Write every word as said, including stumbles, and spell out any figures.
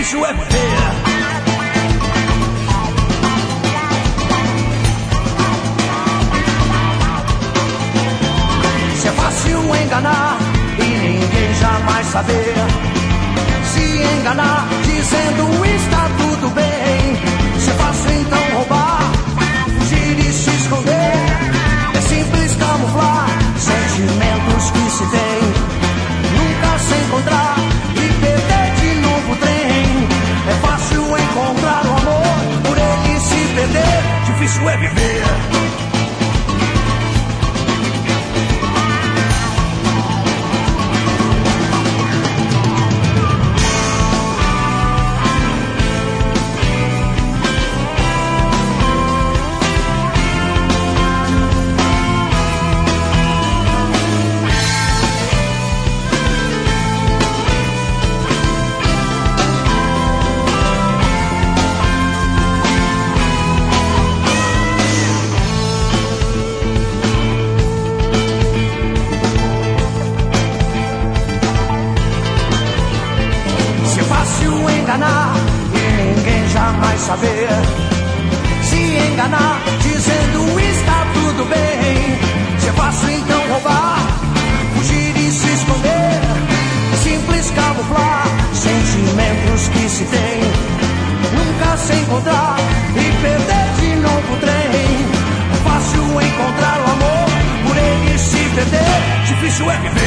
difícil é viver. Se é fácil enganar e ninguém jamais saber, se enganar dizendo está tudo bem. Se é fácil então roubar, fugir e se esconder, é simples camuflar sentimentos que se tem, nunca se encontrar e perder de novo o trem. É fácil encontrar o amor, por ele se perder, difícil é viver. Enganar e ninguém jamais saber, se enganar dizendo está tudo bem. Se é fácil então roubar, fugir e se esconder, é simples camuflar sentimentos que se tem, nunca se encontrar e perder de novo o trem. É fácil encontrar o amor, por ele se perder, difícil é viver.